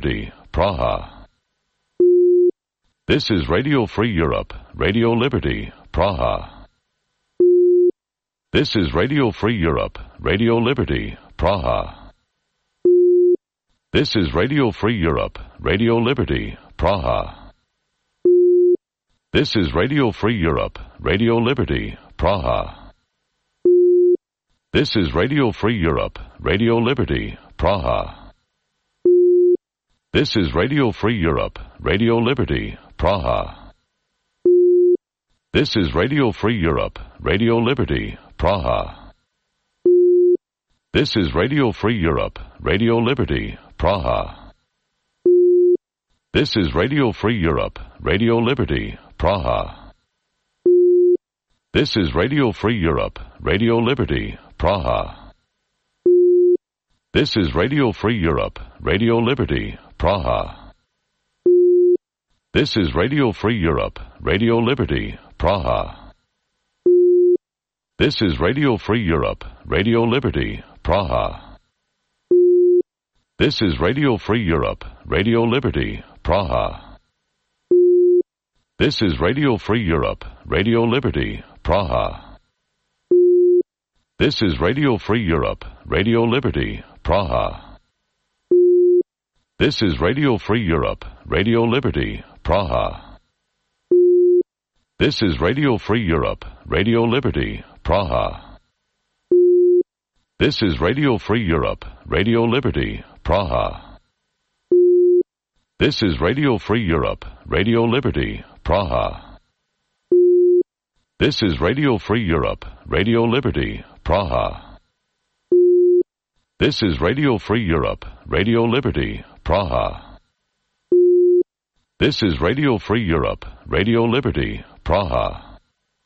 Liberty, Praha. This is Radio Free Europe, Radio Liberty, Praha. This is Radio Free Europe, Radio Liberty, Praha. This is Radio Free Europe, Radio Liberty, Praha. This is Radio Free Europe, Radio Liberty, Praha. This is Radio Free Europe, Radio Liberty, Praha. This is Radio Free Europe, Radio Liberty, Praha. This is Radio Free Europe, Radio Liberty, Praha. This is Radio Free Europe, Radio Liberty, Praha. This is Radio Free Europe, Radio Liberty, Praha. This is Radio Free Europe, Radio Liberty, Praha. This is Radio Free Europe, Radio Liberty, Praha. This is Radio Free Europe, Radio Liberty, Praha. This is Radio Free Europe, Radio Liberty, Praha. This is Radio Free Europe, Radio Liberty, Praha. This is Radio Free Europe, Radio Liberty, Praha. This is Radio Free Europe, Radio Liberty, Praha. This is Radio Free Europe, Radio Liberty, Praha. This is Radio Free Europe, Radio Liberty, Praha. This is Radio Free Europe, Radio Liberty, Praha. This is Radio Free Europe, Radio Liberty, Praha. This is Radio Free Europe, Radio Liberty, Praha. This is Radio Free Europe, Radio Liberty, Praha. This is Radio Free Europe, Radio Liberty, Praha.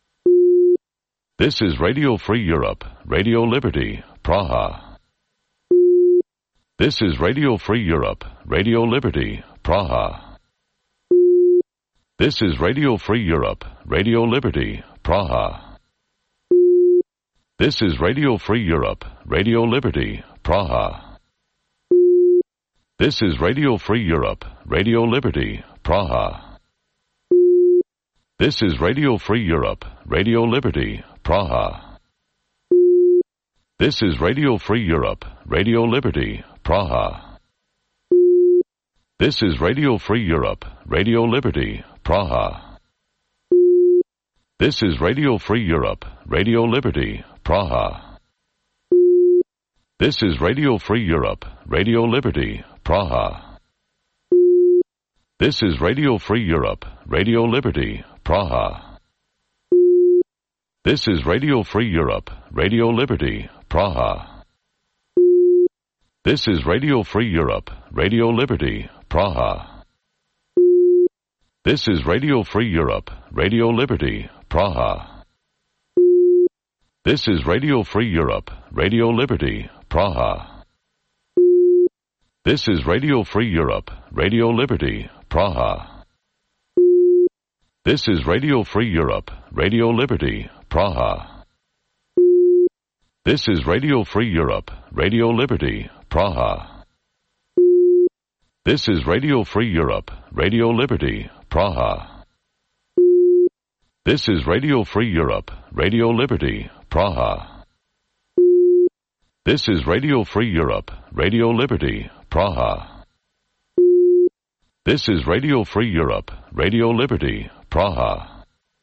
This is Radio Free Europe, Radio Liberty, Praha. This is Radio Free Europe, Radio Liberty, Praha. This is Radio Free Europe, Radio Liberty, Praha. This is Radio Free Europe, Radio Liberty, Praha. This is Radio Free Europe, Radio Liberty, Praha. This is Radio Free Europe, Radio Liberty, Praha. This is Radio Free Europe, Radio Liberty, Praha. This is Radio Free Europe, Radio Liberty, Praha. This is Radio Free Europe, Radio Liberty, Praha. This is Radio Free Europe, Radio Liberty, Praha. This is Radio Free Europe, Radio Liberty, Praha. This is Radio Free Europe, Radio Liberty, Praha. This is Radio Free Europe, Radio Liberty, Praha. This is Radio Free Europe, Radio Liberty, Praha. This is Radio Free Europe, Radio Liberty, Praha. This is Radio Free Europe, Radio Liberty, Praha. This is Radio Free Europe, Radio Liberty, Praha. This is Radio Free Europe, Radio Liberty, Praha. This is Radio Free Europe, Radio Liberty, Praha. This is Radio Free Europe, Radio Liberty, Praha. This is Radio Free Europe, Radio Liberty, Praha. This is Radio Free Europe, Radio Liberty, Praha.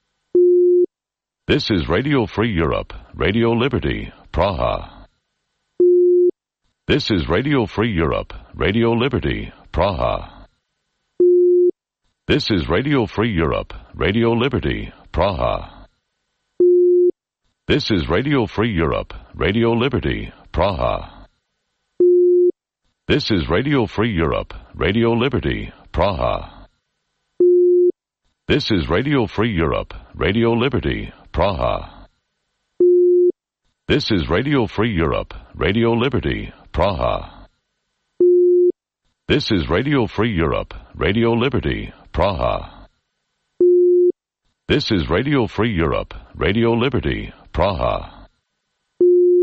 This is Radio Free Europe, Radio Liberty, Praha. This is Radio Free Europe, Radio Liberty, Praha. This is Radio Free Europe, Radio Liberty, Praha. This is Radio Free Europe, Radio Liberty, Praha. This is Radio Free Europe, Radio Liberty, Praha. This is Radio Free Europe, Radio Liberty, Praha. This is Radio Free Europe, Radio Liberty, Praha. This is Radio Free Europe, Radio Liberty, Praha. This is Radio Free Europe, Radio Liberty, Praha.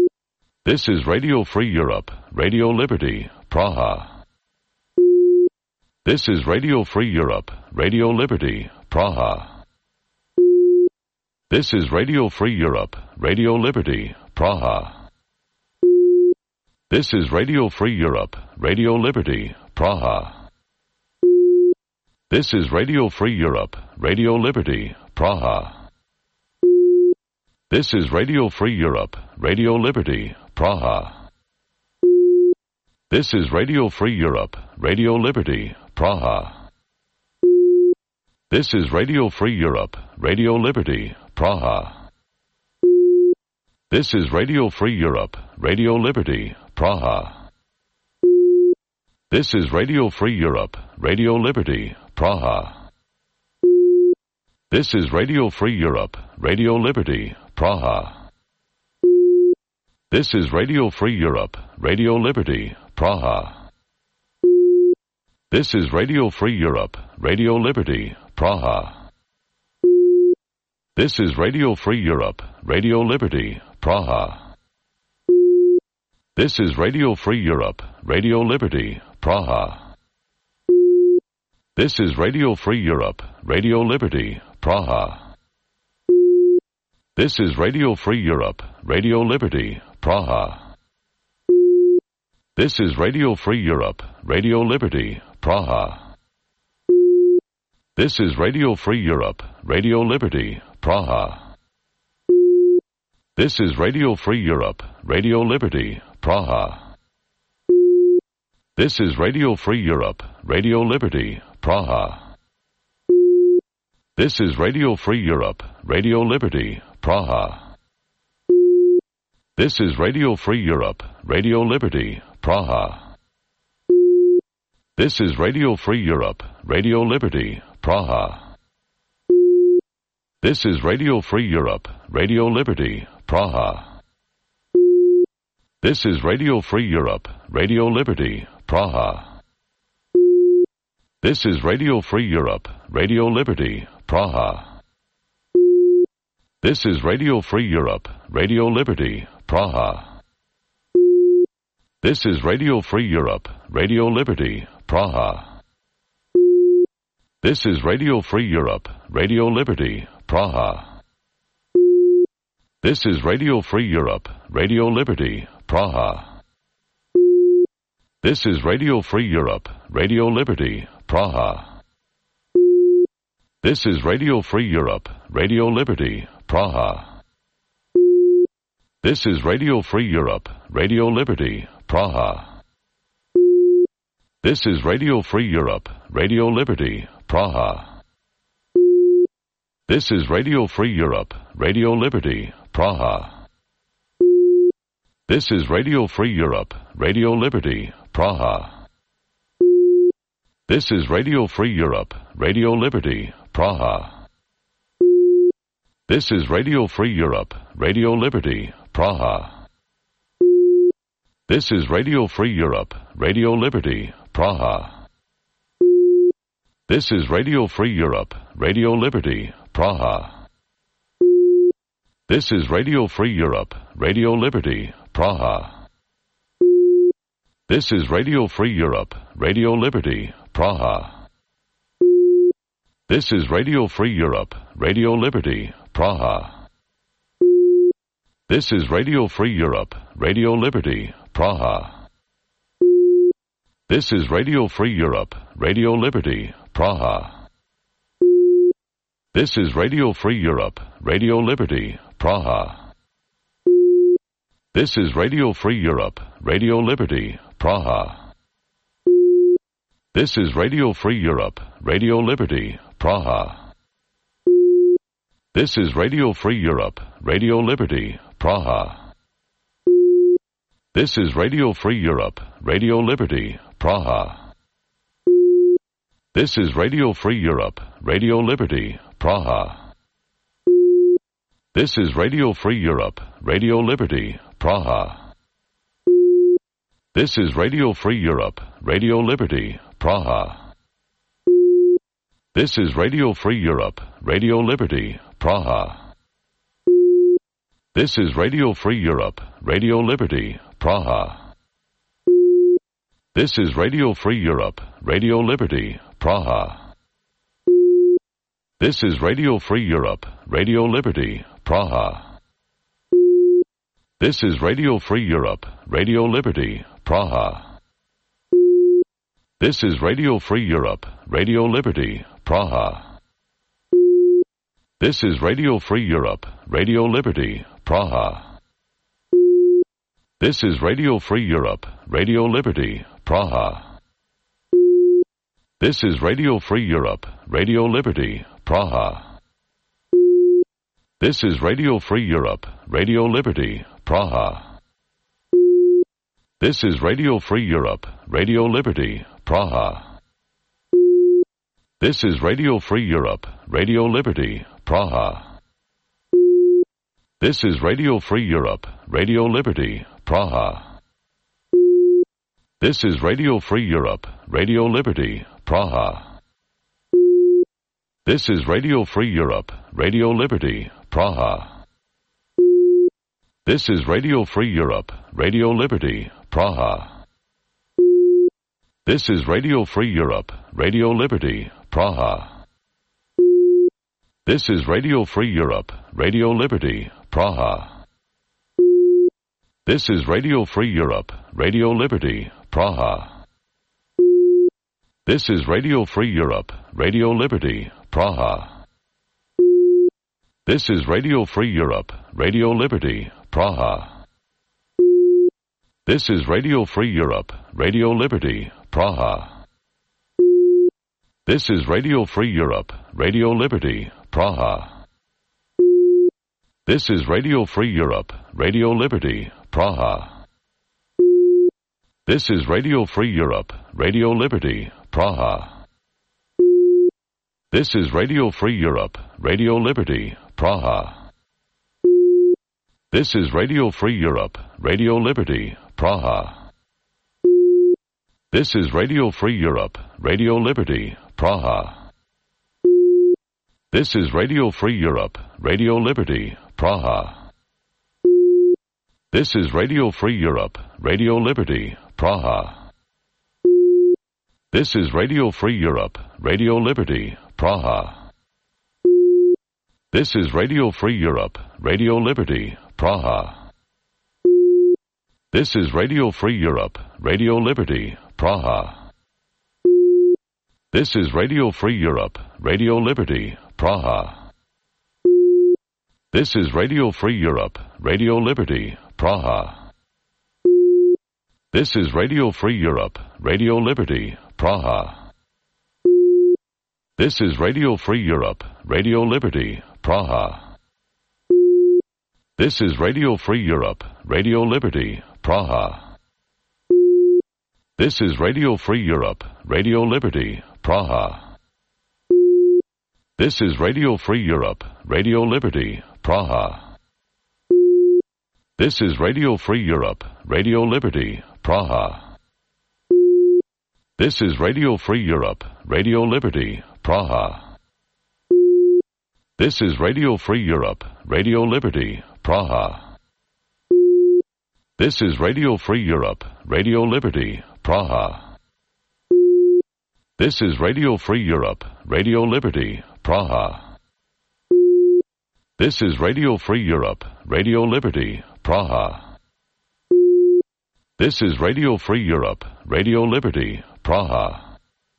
This is Radio Free Europe, Radio Liberty, Praha. This is Radio Free Europe, Radio Liberty, Praha. This is Radio Free Europe, Radio Liberty, Praha. This is Radio Free Europe, Radio Liberty, Praha. This is Radio Free Europe, Radio Liberty, Praha. This is Radio Free Europe, Radio Liberty, Praha. This is Radio Free Europe, Radio Liberty, Praha. This is Radio Free Europe, Radio Liberty, Praha. This is Radio Free Europe, Radio Liberty, Praha. This is Radio Free Europe, Radio Liberty, Praha. This is Radio Free Europe, Radio Liberty, Praha. This is Radio Free Europe, Radio Liberty, Praha. This is Radio Free Europe, Radio Liberty, Praha. This is Radio Free Europe, Radio Liberty, Praha. This is Radio Free Europe, Radio Liberty, Praha. This is Radio Free Europe, Radio Liberty, Praha. This is Radio Free Europe, Radio Liberty, Praha. This is Radio Free Europe, Radio Liberty, Praha. This is Radio Free Europe, Radio Liberty, Praha. This is Radio Free Europe, Radio Liberty, Praha. This is Radio Free Europe, Radio Liberty, Praha. This is Radio Free Europe, Radio Liberty, Praha. This is Radio Free Europe, Radio Liberty, Praha. This is Radio Free Europe, Radio Liberty, Praha. This is Radio Free Europe, Radio Liberty, Praha. This is Radio Free Europe, Radio Liberty, Praha. This is Radio Free Europe, Radio Liberty, Praha. This is Radio Free Europe, Radio Liberty, Praha. This is Radio Free Europe, Radio Liberty, Praha. This is Radio Free Europe, Radio Liberty, Praha. This is Radio Free Europe, Radio Liberty, Praha. This is Radio Free Europe, Radio Liberty, Praha. This is Radio Free Europe, Radio Liberty, Praha. This is Radio Free Europe, Radio Liberty, Praha. This is Radio Free Europe, Radio Liberty, Praha. This is Radio Free Europe, Radio Liberty, Praha. This is Radio Free Europe, Radio Liberty, Praha. This is Radio Free Europe, Radio Liberty, Praha. This is Radio Free Europe, Radio Liberty, Praha. This is Radio Free Europe, Radio Liberty, Praha. This is Radio Free Europe, Radio Liberty, Praha. This is Radio Free Europe, Radio Liberty, Praha. This is Radio Free Europe, Radio Liberty, Praha. This is Radio Free Europe, Radio Liberty, Praha. This is Radio Free Europe, Radio Liberty, Praha. This is Radio Free Europe, Radio Liberty, Praha. This is Radio Free Europe, Radio Liberty, Praha. This is Radio Free Europe, Radio Liberty, Praha. This is Radio Free Europe, Radio Liberty, Praha. This is Radio Free Europe, Radio Liberty, Praha. This is Radio Free Europe, Radio Liberty, Praha. This is Radio Free Europe, Radio Liberty, Praha. This is Radio Free Europe, Radio Liberty, Praha. This is Radio Free Europe, Radio Liberty, Praha. This is Radio Free Europe, Radio Liberty, Praha. This is Radio Free Europe, Radio Liberty, Praha. This is Radio Free Europe, Radio Liberty, Praha. This is Radio Free Europe, Radio Liberty, Praha. This is Radio Free Europe, Radio Liberty, Praha. This is Radio Free Europe, Radio Liberty, Praha. This is Radio Free Europe, Radio Liberty, Praha. This is Radio Free Europe, Radio Liberty, Praha. This is Radio Free Europe, Radio Liberty, Praha. This is Radio Free Europe, Radio Liberty, Praha. This is Radio Free Europe, Radio Liberty, Praha. This is Radio Free Europe, Radio Liberty, Praha. This is Radio Free Europe, Radio Liberty, Praha. This is Radio Free Europe, Radio Liberty, Praha. This is Radio Free Europe, Radio Liberty, Praha. This is Radio Free Europe, Radio Liberty, Praha. This is Radio Free Europe, Radio Liberty, Praha. This is Radio Free Europe, Radio Liberty, Praha. This is Radio Free Europe, Radio Liberty, Praha. This is Radio Free Europe, Radio Liberty, Praha. This is Radio Free Europe, Radio Liberty, Praha. This is Radio Free Europe, Radio Liberty, Praha. This is Radio Free Europe, Radio Liberty, Praha. This is Radio Free Europe, Radio Liberty, Praha. This is Radio Free Europe, Radio Liberty, Praha. This is Radio Free Europe, Radio Liberty, Praha. This is Radio Free Europe, Radio Liberty, Praha. This is Radio Free Europe, Radio Liberty, Praha. This is Radio Free Europe, Radio Liberty, Praha. This is Radio Free Europe, Radio Liberty, Praha. This is Radio Free Europe, Radio Liberty, Praha. This is Radio Free Europe, Radio Liberty, Praha. This is Radio Free Europe, Radio Liberty, Praha. This is Radio Free Europe, Radio Liberty, Praha. This is Radio Free Europe, Radio Liberty, Praha. This is Radio Free Europe, Radio Liberty, Praha. This is Radio Free Europe, Radio Liberty, Praha. This is Radio Free Europe, Radio Liberty, Praha. This is Radio Free Europe, Radio Liberty, Praha. This is Radio Free Europe, Radio Liberty, Praha. This is Radio Free Europe, Radio Liberty, Praha. This is Radio Free Europe, Radio Liberty, Praha. This is Radio Free Europe, Radio Liberty, Praha. This is Radio Free Europe, Radio Liberty, Praha. This is Radio Free Europe, Radio Liberty, Praha. This is Radio Free Europe, Radio Liberty, Praha. This is Radio Free Europe, Radio Liberty, Praha.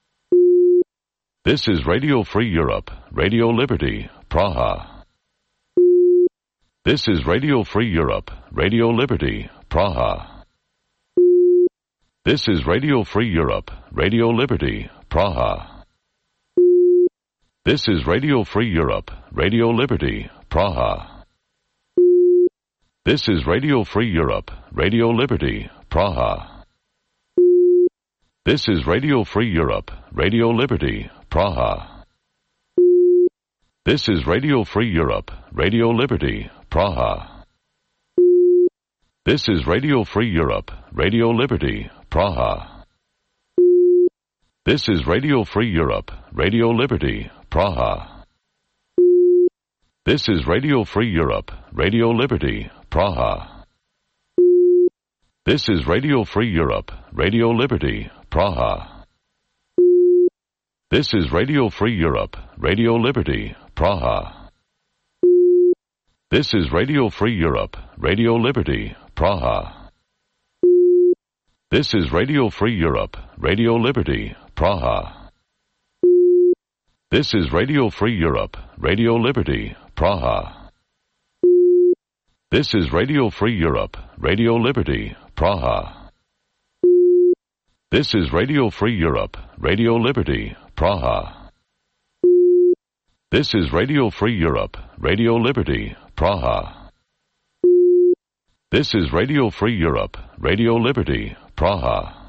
This is Radio Free Europe, Radio Liberty, Praha. This is Radio Free Europe, Radio Liberty, Praha. This is Radio Free Europe, Radio Liberty, Praha. This is Radio Free Europe, Radio Liberty, Praha. This is Radio Free Europe, Radio Liberty, Praha. This is Radio Free Europe, Radio Liberty, Praha. This is Radio Free Europe, Radio Liberty, Praha. This is Radio Free Europe, Radio Liberty, Praha. This is Radio Free Europe, Radio Liberty, Praha. This is Radio Free Europe, Radio Liberty, Praha. This is Radio Free Europe, Radio Liberty, Praha. This is Radio Free Europe, Radio Liberty, Praha. This is Radio Free Europe, Radio Liberty, Praha. This is Radio Free Europe, Radio Liberty, Praha. This is Radio Free Europe, Radio Liberty, Praha. This is Radio Free Europe, Radio Liberty, Praha. This is Radio Free Europe, Radio Liberty, Praha. This is Radio Free Europe, Radio Liberty, Praha. This is Radio Free Europe, Radio Liberty, Praha.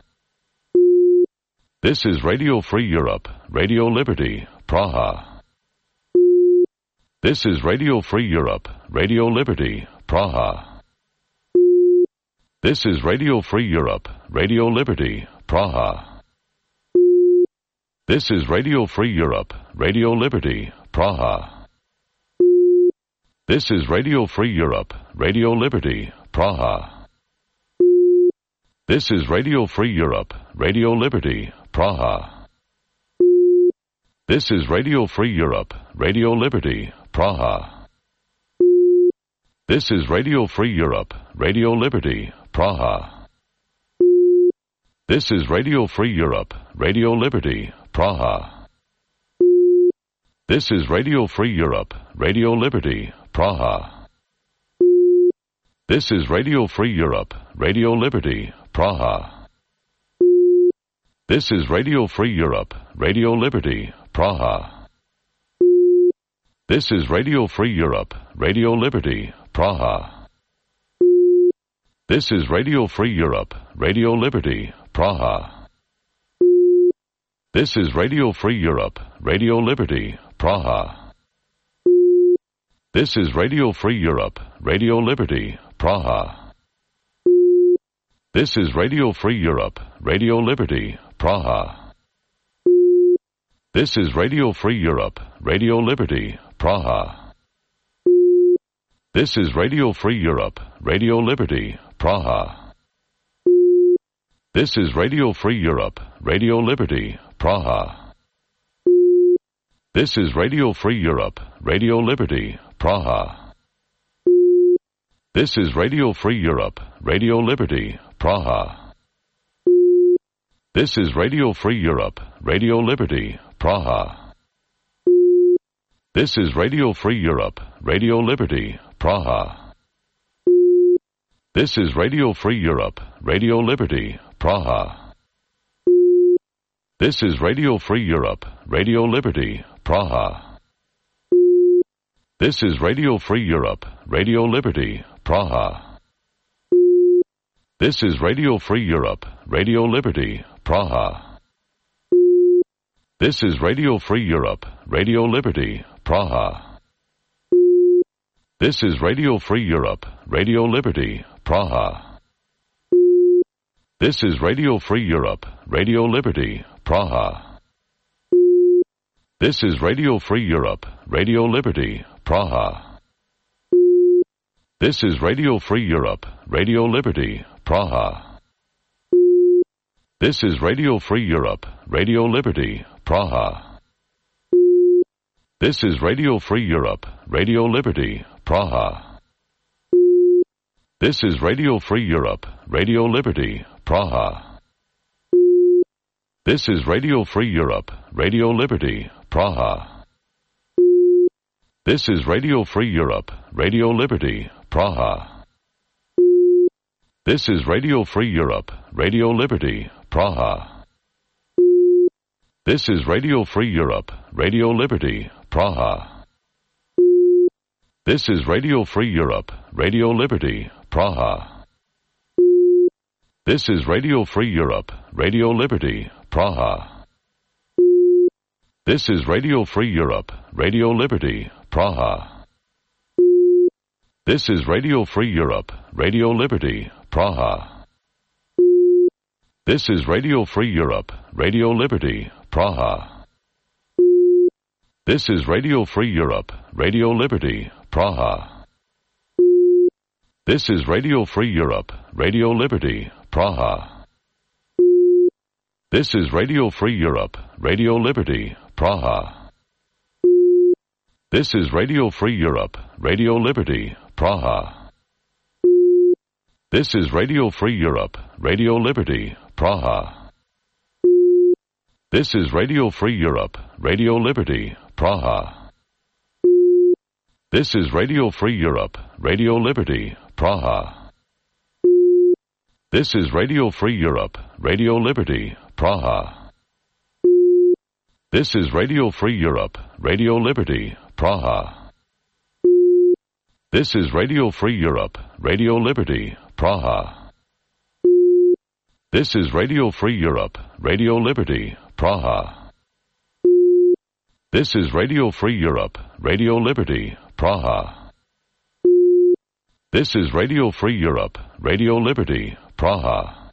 This is Radio Free Europe, Radio Liberty, Praha. This is Radio Free Europe, Radio Liberty, Praha. This is Radio Free Europe, Radio Liberty, Praha. This is Radio Free Europe, Radio Liberty, Praha. This is Radio Free Europe, Radio Liberty, Praha. This is Radio Free Europe, Radio Liberty, Praha. This is Radio Free Europe, Radio Liberty, Praha. This is Radio Free Europe, Radio Liberty, Praha. This is Radio Free Europe, Radio Liberty, Praha. This is Radio Free Europe, Radio Liberty, Praha. This is Radio Free Europe, Radio Liberty, Praha. This is Radio Free Europe, Radio Liberty, Praha. This is Radio Free Europe, Radio Liberty, Praha. This is Radio Free Europe, Radio Liberty, Praha. This is Radio Free Europe, Radio Liberty, Praha. This is Radio Free Europe, Radio Liberty, Praha. This is Radio Free Europe, Radio Liberty, Praha. This is Radio Free Europe, Radio Liberty, Praha. This is Radio Free Europe, Radio Liberty, Praha. This is Radio Free Europe, Radio Liberty, Praha. This is Radio Free Europe, Radio Liberty, Praha. This is Radio Free Europe, Radio Liberty, Praha. This is Radio Free Europe, Radio Liberty, Praha. This is Radio Free Europe, Radio Liberty, Praha. This is Radio Free Europe, Radio Liberty, Praha. This is Radio Free Europe, Radio Liberty, Praha. This is Radio Free Europe, Radio Liberty, Praha. This is Radio Free Europe, Radio Liberty, Praha. This is Radio Free Europe, Radio Liberty, Praha. This is Radio Free Europe, Radio Liberty, Praha. This is Radio Free Europe, Radio Liberty, Praha. This is Radio Free Europe, Radio Liberty, Praha. This is Radio Free Europe, Radio Liberty, Praha. This is Radio Free Europe, Radio Liberty, Praha. This is Radio Free Europe, Radio Liberty, Praha. This is Radio Free Europe, Radio Liberty, Praha. This is Radio Free Europe, Radio Liberty, Praha. This is Radio Free Europe, Radio Liberty, Praha. This is Radio Free Europe, Radio Liberty, Praha. This is Radio Free Europe, Radio Liberty, Praha. This is Radio Free Europe, Radio Liberty, Praha. This is Radio Free Europe, Radio Liberty, Praha. This is Radio Free Europe, Radio Liberty, Praha. This is Radio Free Europe, Radio Liberty, Praha. This is Radio Free Europe, Radio Liberty, Praha. This is Radio Free Europe, Radio Liberty, Praha. This is Radio Free Europe, Radio Liberty, Praha. This is Radio Free Europe, Radio Liberty, Praha. This is Radio Free Europe, Radio Liberty, Praha. This is Radio Free Europe, Radio Liberty, Praha. This is Radio Free Europe, Radio Liberty, Praha. This is Radio Free Europe, Radio Liberty, Praha. This is Radio Free Europe, Radio Liberty, Praha. This is Radio Free Europe, Radio Liberty, Praha. This is Radio Free Europe, Radio Liberty, Praha. This is Radio Free Europe, Radio Liberty, Praha. This is Radio Free Europe, Radio Liberty, Praha. This is Radio Free Europe, Radio Liberty, Praha.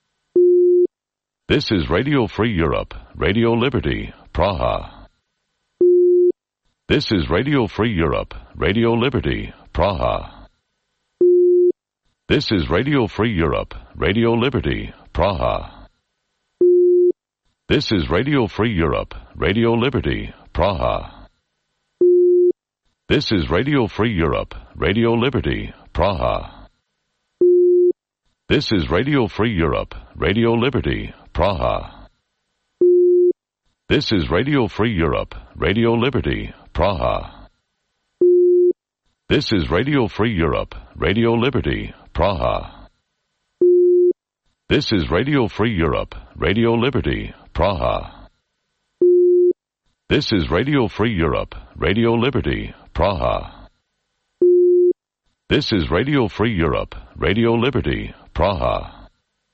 This is Radio Free Europe, Radio Liberty, Praha. This is Radio Free Europe, Radio Liberty, Praha. This is Radio Free Europe, Radio Liberty, Praha. This is Radio Free Europe, Radio Liberty, Praha. This is Radio Free Europe, Radio Liberty, Praha. This is Radio Free Europe, Radio Liberty, Praha. This is Radio Free Europe, Radio Liberty, Praha. This is Radio Free Europe, Radio Liberty, Praha. This is Radio Free Europe, Radio Liberty, Praha. This is Radio Free Europe, Radio Liberty, Praha. This is Radio Free Europe, Radio Liberty, Praha.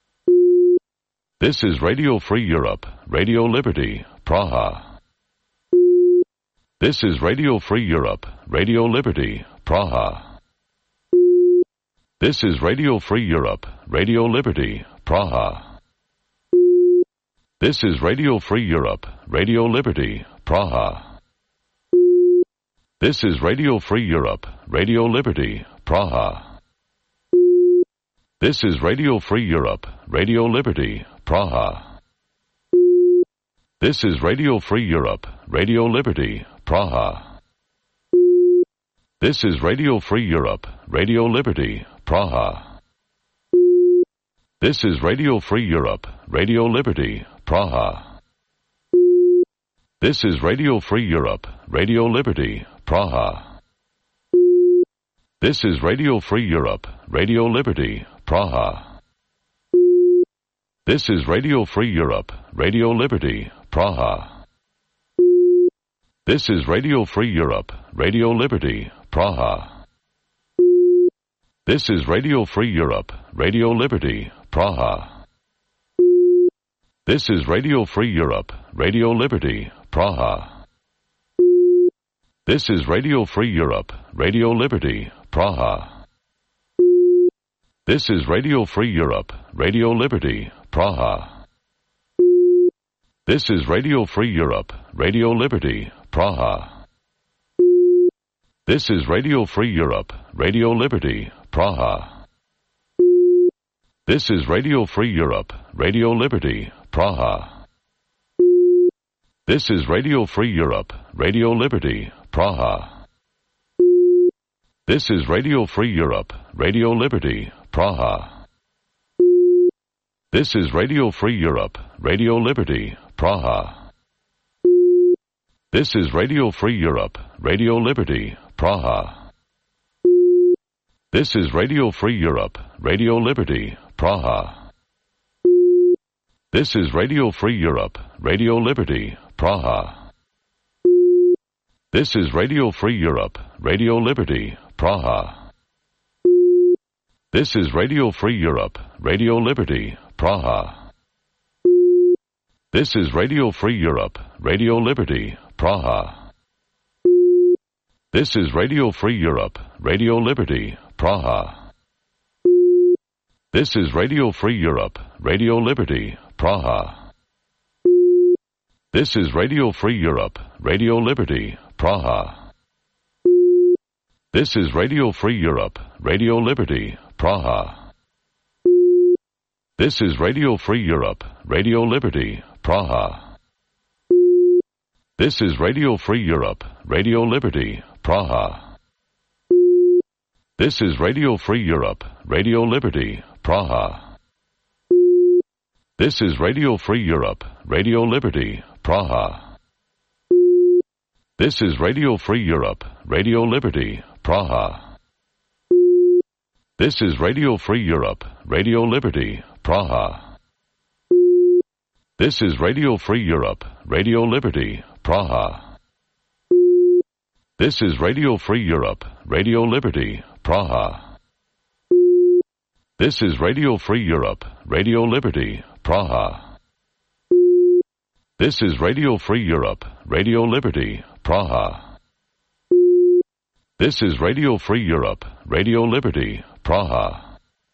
This is Radio Free Europe, Radio Liberty, Praha. This is Radio Free Europe, Radio Liberty, Praha. This is Radio Free Europe, Radio Liberty, Praha. This is Radio Free Europe, Radio Liberty, Praha. This is Radio Free Europe, Radio Liberty, Praha. This is Radio Free Europe, Radio Liberty, Praha. This is Radio Free Europe, Radio Liberty, Praha. This is Radio Free Europe, Radio Liberty, Praha. This is Radio Free Europe, Radio Liberty, Praha. This is Radio Free Europe, Radio Liberty, Praha. This is Radio Free Europe, Radio Liberty, Praha. This is Radio Free Europe, Radio Liberty, Praha. This is Radio Free Europe, Radio Liberty, Praha. This is Radio Free Europe, Radio Liberty, Praha. This is Radio Free Europe, Radio Liberty, Praha. This is Radio Free Europe, Radio Liberty, Praha. This is Radio Free Europe, Radio Liberty, Praha. This is Radio Free Europe, Radio Liberty, Praha. This is Radio Free Europe, Radio Liberty, Praha. This is Radio Free Europe, Radio Liberty, Praha. This is Radio Free Europe, Radio Liberty, Praha. This is Radio Free Europe, Radio Liberty, Praha. This is Radio Free Europe, Radio Liberty, Praha. This is Radio Free Europe, Radio Liberty, Praha. This is Radio Free Europe, Radio Liberty, Praha. This is Radio Free Europe, Radio Liberty, Praha. This is Radio Free Europe, Radio Liberty, Praha. This is Radio Free Europe, Radio Liberty, Praha. This is Radio Free Europe, Radio Liberty, Praha. This is Radio Free Europe, Radio Liberty, Praha. This is Radio Free Europe, Radio Liberty, Praha. This is Radio Free Europe, Radio Liberty, Praha. This is Radio Free Europe, Radio Liberty, Praha. This is Radio Free Europe, Radio Liberty, Praha. This is Radio Free Europe, Radio Liberty, Praha. This is Radio Free Europe, Radio Liberty, Praha. This is Radio Free Europe, Radio Liberty, Praha. This is Radio Free Europe, Radio Liberty, Praha. This is Radio Free Europe, Radio Liberty, Praha. This is Radio Free Europe, Radio Liberty, Praha. This is Radio Free Europe, Radio Liberty, Praha. This is Radio Free Europe, Radio Liberty, Praha. This is Radio Free Europe, Radio Liberty, Praha. This is Radio Free Europe, Radio Liberty, Praha.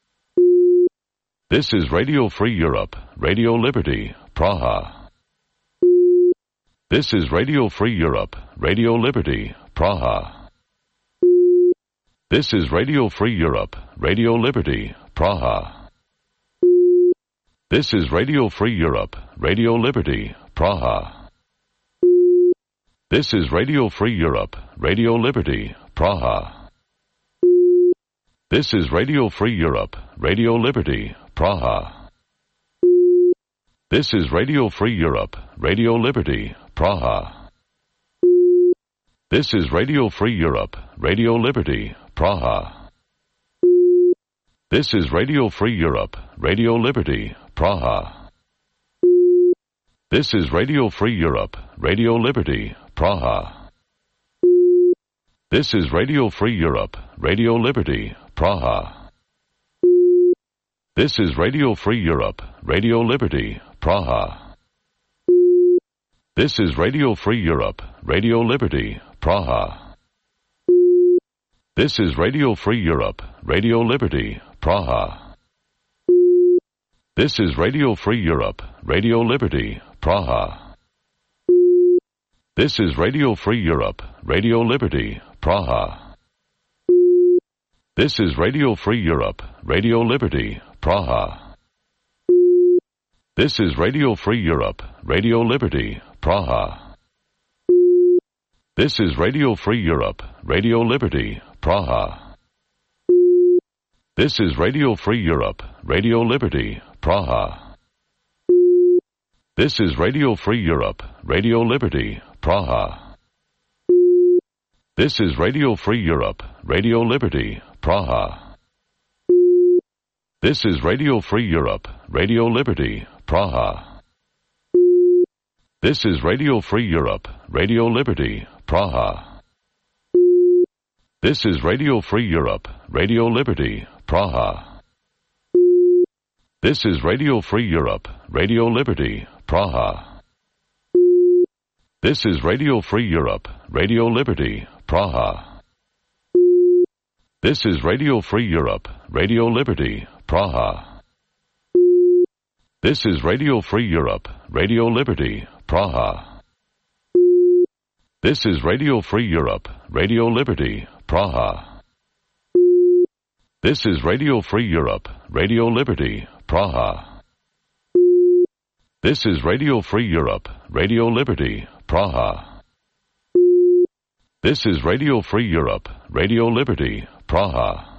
This is Radio Free Europe, Radio Liberty, Praha. This is Radio Free Europe, Radio Liberty, Praha. This is Radio Free Europe, Radio Liberty, Praha. This is Radio Free Europe, Radio Liberty, Praha. This is Radio Free Europe, Radio Liberty, Praha. This is Radio Free Europe, Radio Liberty, Praha. This is Radio Free Europe, Radio Liberty, Praha. This is Radio Free Europe, Radio Liberty, Praha. This is Radio Free Europe, Radio Liberty, Praha. This is Radio Free Europe, Radio Liberty, Praha. This is Radio Free Europe, Radio Liberty, Praha. This is Radio Free Europe, Radio Liberty, Praha. This is Radio Free Europe, Radio Liberty, Praha. This is Radio Free Europe, Radio Liberty, Praha. This is Radio Free Europe, Radio Liberty, Praha. This is Radio Free Europe, Radio Liberty, Praha. This is Radio Free Europe, Radio Liberty, Praha. This is Radio Free Europe, Radio Liberty, Praha. This is Radio Free Europe, Radio Liberty, Praha. This is Radio Free Europe, Radio Liberty, Praha. This is Radio Free Europe, Radio Liberty, Praha. This is Radio Free Europe, Radio Liberty, Praha. This is Radio Free Europe, Radio Liberty, Praha. This is Radio Free Europe, Radio Liberty, Praha. This is Radio Free Europe, Radio Liberty, Praha. This is Radio Free Europe, Radio Liberty, Praha. This is Radio Free Europe, Radio Liberty, Praha. This is Radio Free Europe, Radio Liberty, Praha. This is Radio Free Europe, Radio Liberty, Praha. This is Radio Free Europe, Radio Liberty, Praha. This is Radio Free Europe, Radio Liberty, Praha. This is Radio Free Europe, Radio Liberty, Praha. This is Radio Free Europe, Radio Liberty, Praha.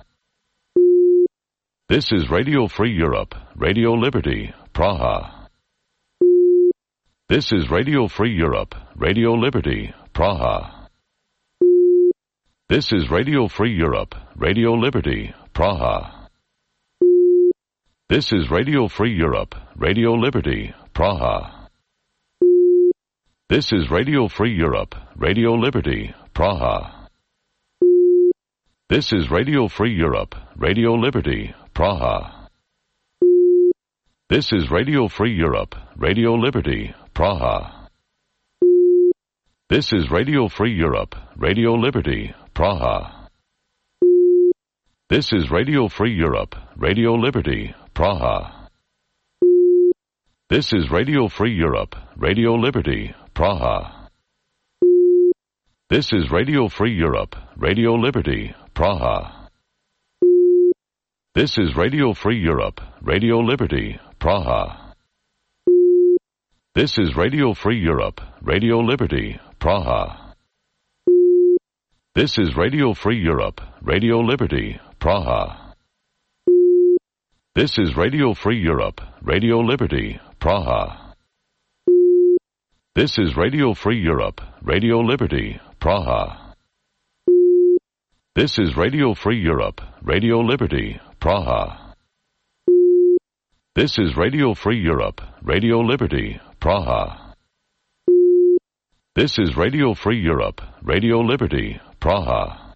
This is Radio Free Europe, Radio Liberty, Praha. This is Radio Free Europe, Radio Liberty, Praha. This is Radio Free Europe, Radio Liberty, Praha. This is Radio Free Europe, Radio Liberty, Praha. This is Radio Free Europe, Radio Liberty, Praha. This is Radio Free Europe, Radio Liberty, Praha. This is Radio Free Europe, Radio Liberty, Praha. This is Radio Free Europe, Radio Liberty, Praha. This is Radio Free Europe, Radio Liberty, Praha. This is Radio Free Europe, Radio Liberty, Praha. This is Radio Free Europe, Radio Liberty, Praha. This is Radio Free Europe, Radio Liberty, Praha. This is Radio Free Europe, Radio Liberty, Praha. This is Radio Free Europe, Radio Liberty, Praha. This is Radio Free Europe, Radio Liberty, Praha. This is Radio Free Europe, Radio Liberty, Praha. This is Radio Free Europe, Radio Liberty, Praha. This is Radio Free Europe, Radio Liberty, Praha. This is Radio Free Europe, Radio Liberty, Praha.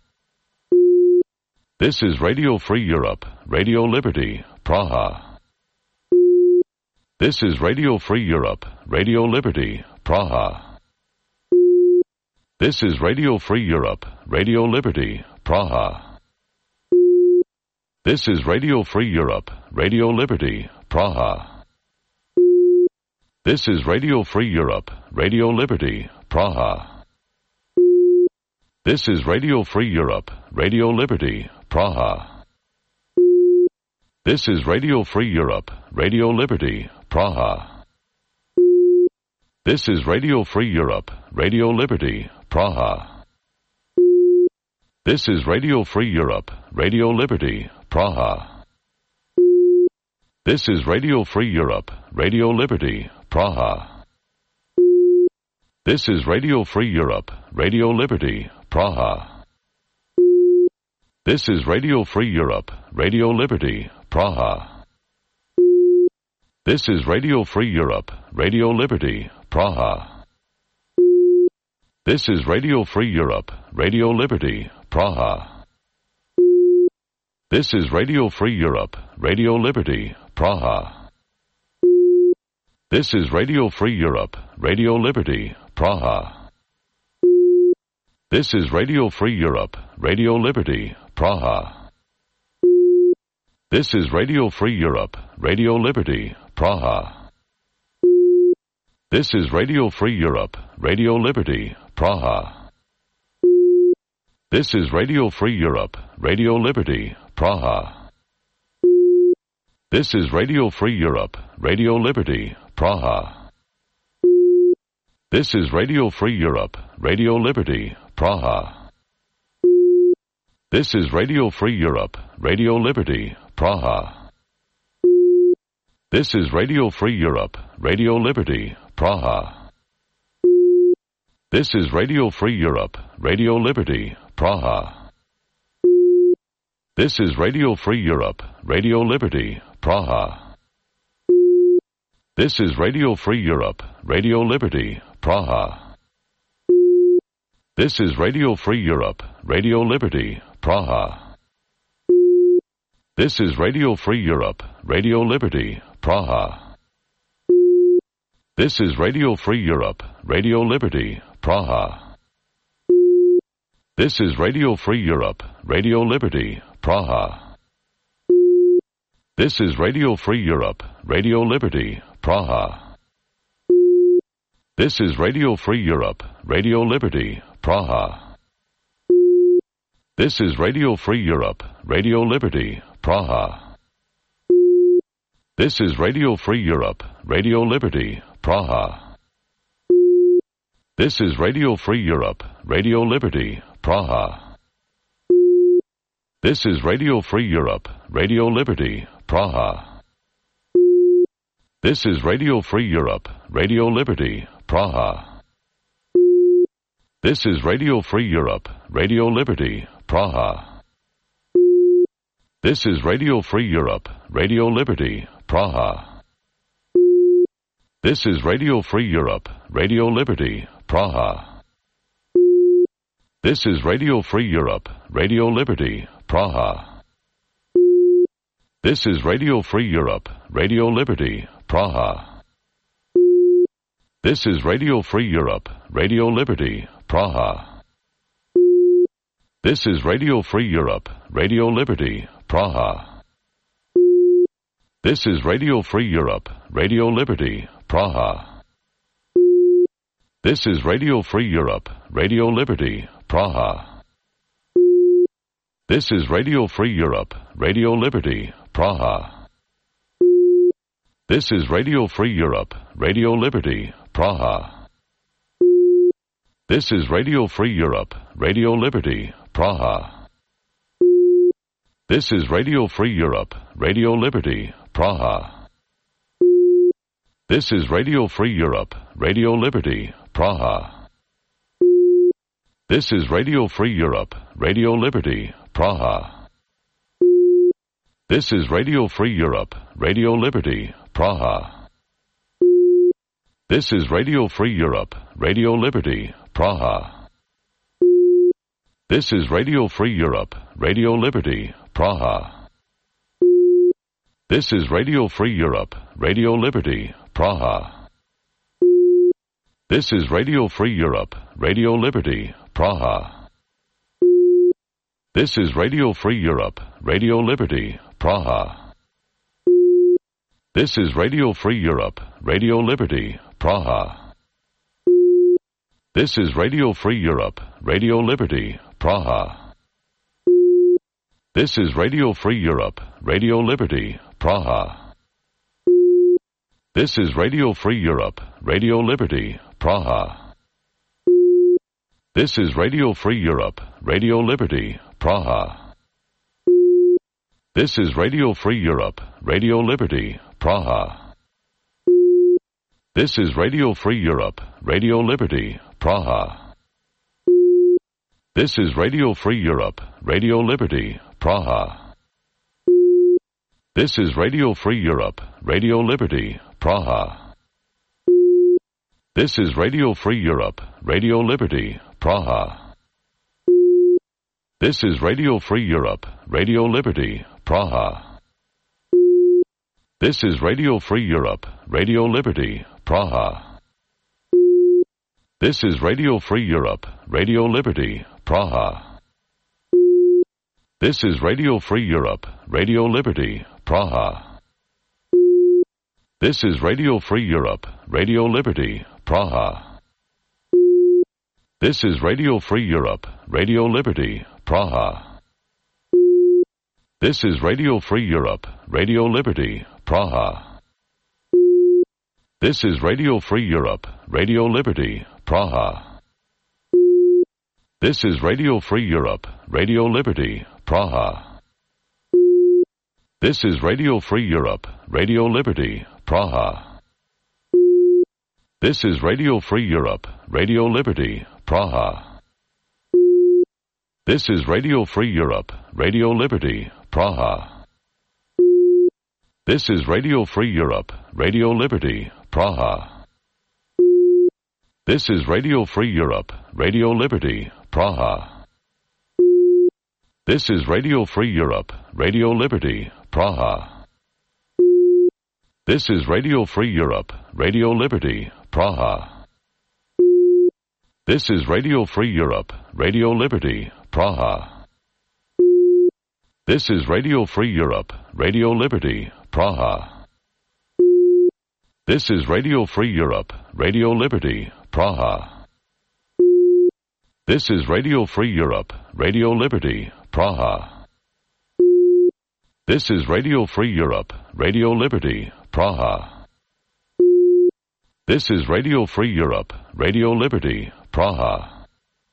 This is Radio Free Europe, Radio Liberty, Praha. This is Radio Free Europe, Radio Liberty, Praha. This is Radio Free Europe, Radio Liberty, Praha. This is Radio Free Europe, Radio Liberty, Praha. This is Radio Free Europe, Radio Liberty, Praha. This is Radio Free Europe, Radio Liberty, Praha. This is Radio Free Europe, Radio Liberty, Praha. This is Radio Free Europe, Radio Liberty, Praha. This is Radio Free Europe, Radio Liberty, Praha. This is Radio Free Europe, Radio Liberty, Praha. This is Radio Free Europe, Radio Liberty, Praha. This is Radio Free Europe, Radio Liberty, Praha. This is Radio Free Europe, Radio Liberty, Praha. This is Radio Free Europe, Radio Liberty, Praha. This is Radio Free Europe, Radio Liberty, Praha. This is Radio Free Europe, Radio Liberty, Praha. This is Radio Free Europe, Radio Liberty, Praha. This is Radio Free Europe, Radio Liberty, Praha. This is Radio Free Europe, Radio Liberty, Praha. This is Radio Free Europe, Radio Liberty, Praha. This is Radio Free Europe, Radio Liberty, Praha. This is Radio Free Europe, Radio Liberty, Praha. This is Radio Free Europe, Radio Liberty, Praha. This is Radio Free Europe, Radio Liberty, Praha. This is Radio Free Europe, Radio Liberty, Praha. This is Radio Free Europe, Radio Liberty, Praha. This is Radio Free Europe, Radio Liberty, Praha. This is Radio Free Europe, Radio Liberty, Praha. This is Radio Free Europe, Radio Liberty, Praha. This is Radio Free Europe, Radio Liberty, Praha. This is Radio Free Europe, Radio Liberty, Praha. This is Radio Free Europe, Radio Liberty, Praha. This is Radio Free Europe, Radio Liberty, Praha. This is Radio Free Europe, Radio Liberty, Praha. This is Radio Free Europe, Radio Liberty, Praha. This is Radio Free Europe, Radio Liberty, Praha. This is Radio Free Europe, Radio Liberty, Praha. This is Radio Free Europe, Radio Liberty, Praha. This is Radio Free Europe, Radio Liberty, Praha. This is Radio Free Europe, Radio Liberty, Praha. This is Radio Free Europe, Radio Liberty, Praha. This is Radio Free Europe, Radio Liberty, Praha. This is Radio Free Europe, Radio Liberty, Praha. This is Radio Free Europe, Radio Liberty, Praha. This is Radio Free Europe, Radio Liberty, Praha. This is Radio Free Europe, Radio Liberty, Praha. This is Radio Free Europe, Radio Liberty, Praha. This is Radio Free Europe, Radio Liberty, Praha. This is Radio Free Europe, Radio Liberty, Praha. This is Radio Free Europe, Radio Liberty, Praha. This is Radio Free Europe, Radio Liberty, Praha. This is Radio Free Europe, Radio Liberty, Praha. This is Radio Free Europe, Radio Liberty, Praha. This is Radio Free Europe, Radio Liberty, Praha. This is Radio Free Europe, Radio Liberty, Praha. This is Radio Free Europe, Radio Liberty, Praha. This is Radio Free Europe, Radio Liberty, Praha. This is Radio Free Europe, Radio Liberty, Praha. This is Radio Free Europe, Radio Liberty, Praha. This is Radio Free Europe, Radio Liberty, Praha. This is Radio Free Europe, Radio Liberty, Praha. This is Radio Free Europe, Radio Liberty, Praha. This is Radio Free Europe, Radio Liberty, Praha. This is Radio Free Europe, Radio Liberty, Praha. This is Radio Free Europe, Radio Liberty, Praha. This is Radio Free Europe, Radio Liberty, Praha. This is Radio Free Europe, Radio Liberty, Praha. This is Radio Free Europe, Radio Liberty, Praha. This is Radio Free Europe, Radio Liberty, Praha. This is Radio Free Europe, Radio Liberty, Praha. This is Radio Free Europe, Radio Liberty, Praha. This is Radio Free Europe, Radio Liberty, Praha. This is Radio Free Europe, Radio Liberty, Praha. This is Radio Free Europe, Radio Liberty, Praha. This is Radio Free Europe, Radio Liberty, Praha. This is Radio Free Europe, Radio Liberty, Praha. This is Radio Free Europe, Radio Liberty, Praha. This is Radio Free Europe, Radio Liberty, Praha. This is Radio Free Europe, Radio Liberty, Praha. This is Radio Free Europe, Radio Liberty, Praha. This is Radio Free Europe, Radio Liberty, Praha. This is Radio Free Europe, Radio Liberty, Praha. This is Radio Free Europe, Radio Liberty, Praha. This is Radio Free Europe, Radio Liberty, Praha. This is Radio Free Europe, Radio Liberty, Praha. This is Radio Free Europe, Radio Liberty, Praha. This is Radio Free Europe, Radio Liberty, Praha. This is Radio Free Europe, Radio Liberty, Praha. This is Radio Free Europe, Radio Liberty, Praha. This is Radio Free Europe, Radio Liberty, Praha. This is Radio Free Europe, Radio Liberty, Praha.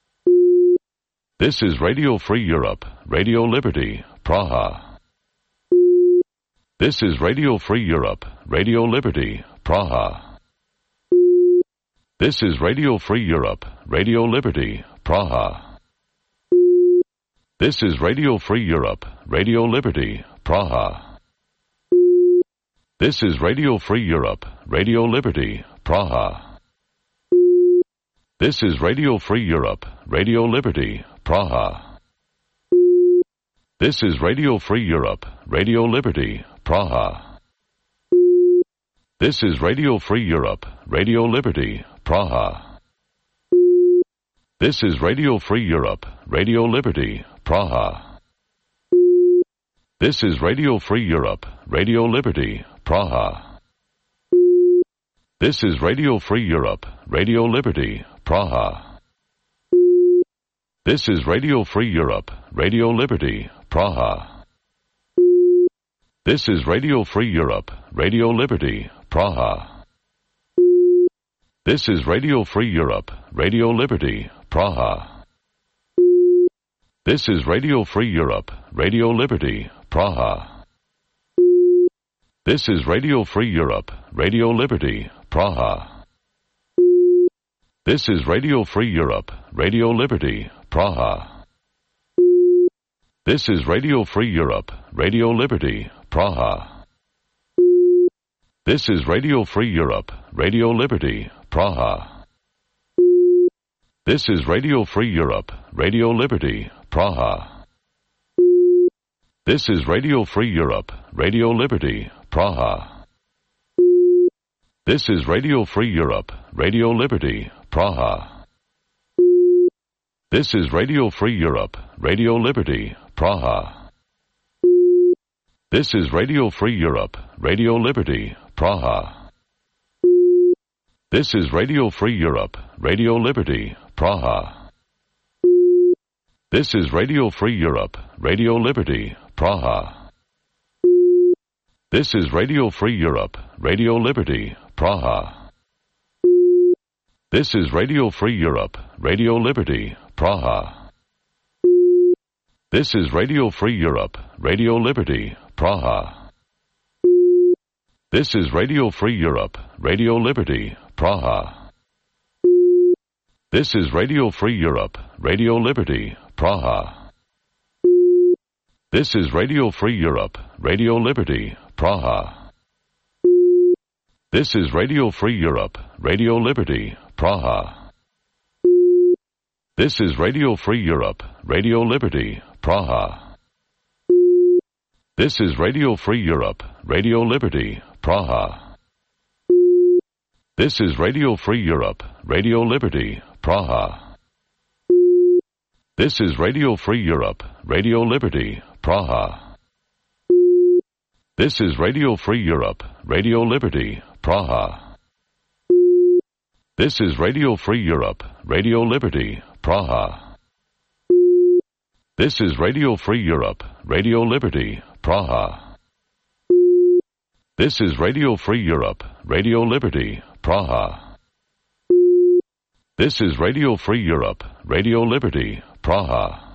This is Radio Free Europe, Radio Liberty, Praha. This is Radio Free Europe, Radio Liberty, Praha. This is Radio Free Europe, Radio Liberty, Praha. This is Radio Free Europe, Radio Liberty, Praha. This is Radio Free Europe, Radio Liberty, Praha. This is Radio Free Europe, Radio Liberty, Praha. This is Radio Free Europe, Radio Liberty, Praha. This is Radio Free Europe, Radio Liberty, Praha. This is Radio Free Europe, Radio Liberty, Praha. This is Radio Free Europe, Radio Liberty, Praha. This is Radio Free Europe, Radio Liberty, Praha. This is Radio Free Europe, Radio Liberty, Praha. This is Radio Free Europe, Radio Liberty, Praha. This is Radio Free Europe, Radio Liberty, Praha. This is Radio Free Europe, Radio Liberty, Praha. This is Radio Free Europe, Radio Liberty, Praha. This is Radio Free Europe, Radio Liberty, Praha. This is Radio Free Europe, Radio Liberty, Praha. This is Radio Free Europe, Radio Liberty, Praha. This is Radio Free Europe, Radio Liberty, Praha. This is Radio Free Europe, Radio Liberty, Praha. This is Radio Free Europe, Radio Liberty, Praha. This is Radio Free Europe, Radio Liberty, Praha. This is Radio Free Europe, Radio Liberty, Praha. This is Radio Free Europe, Radio Liberty, Praha. This is Radio Free Europe, Radio Liberty, Praha. This is Radio Free Europe, Radio Liberty, Praha. This is Radio Free Europe, Radio Liberty, Praha. This is Radio Free Europe, Radio Liberty, Praha. This is Radio Free Europe, Radio Liberty, Praha. This is Radio Free Europe, Radio Liberty, Praha. This is Radio Free Europe, Radio Liberty, Praha. This is Radio Free Europe, Radio Liberty, Praha. This is Radio Free Europe, Radio Liberty, Praha. This is Radio Free Europe, Radio Liberty, Praha. This is Radio Free Europe, Radio Liberty, Praha. This is Radio Free Europe, Radio Liberty, Praha. This is Radio Free Europe, Radio Liberty, Praha. This is Radio Free Europe, Radio Liberty, Praha. This is Radio Free Europe, Radio Liberty, Praha. This is Radio Free Europe, Radio Liberty, Praha. This is Radio Free Europe, Radio Liberty, Praha.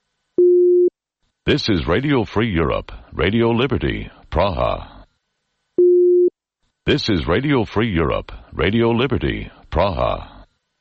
This is Radio Free Europe, Radio Liberty, Praha. This is Radio Free Europe, Radio Liberty, Praha.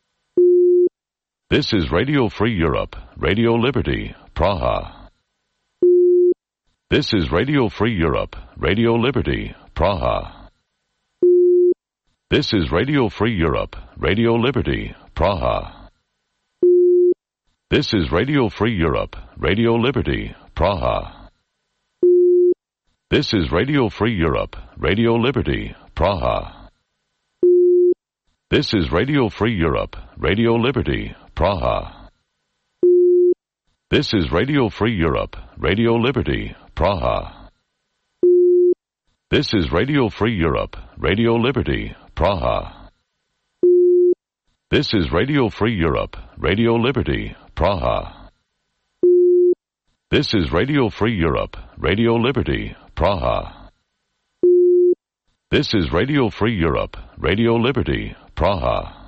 This is Radio Free Europe, Radio Liberty, Praha. This is Radio Free Europe, Radio Liberty, Praha. This is Radio Free Europe, Radio Liberty, Praha. This is Radio Free Europe, Radio Liberty, Praha. This is Radio Free Europe, Radio Liberty, Praha. This is Radio Free Europe, Radio Liberty, Praha. This is Radio Free Europe, Radio Liberty, Praha. This is Radio Free Europe, Radio Liberty, Praha. This is Radio Free Europe, Radio Liberty, Praha. This is Radio Free Europe, Radio Liberty, Praha. This is Radio Free Europe, Radio Liberty, Praha.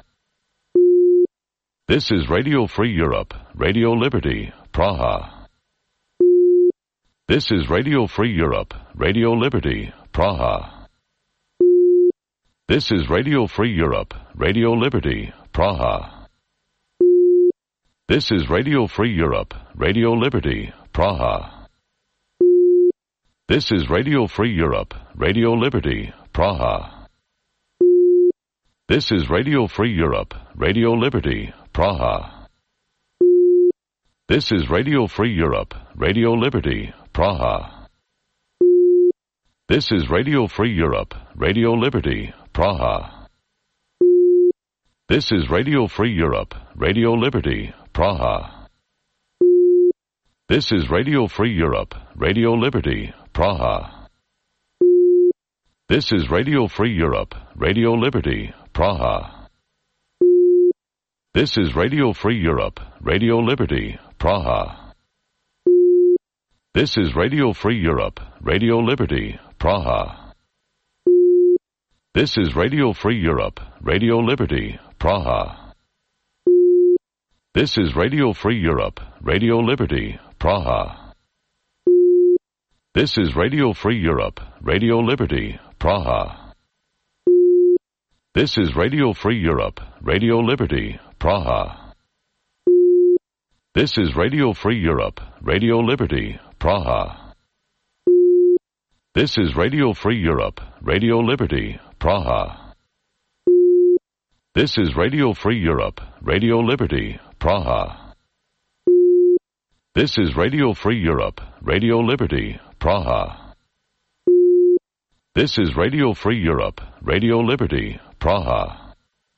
This is Radio Free Europe, Radio Liberty, Praha. This is Radio Free Europe, Radio Liberty, Praha. This is Radio Free Europe, Radio Liberty, Praha. This is Radio Free Europe, Radio Liberty, Praha. This is Radio Free Europe, Radio Liberty, Praha. This is Radio Free Europe, Radio Liberty, Praha. This is Radio Free Europe, Radio Liberty, Praha. This is Radio Free Europe, Radio Liberty, Praha. This is Radio Free Europe, Radio Liberty, Praha. This is Radio Free Europe, Radio Liberty, Praha. This is Radio Free Europe, Radio Liberty, Praha. This is Radio Free Europe, Radio Liberty, Praha. This is Radio Free Europe, Radio Liberty, Praha. This is Radio Free Europe, Radio Liberty, Praha. This is Radio Free Europe, Radio Liberty, Praha. This is Radio Free Europe, Radio Liberty, Praha. This is Radio Free Europe, Radio Liberty, Praha. This is Radio Free Europe, Radio Liberty, Praha. This is Radio Free Europe, Radio Liberty, Praha. This is Radio Free Europe, Radio Liberty, Praha. This is Radio Free Europe, Radio Liberty, Praha. This is Radio Free Europe, Radio Liberty, Praha.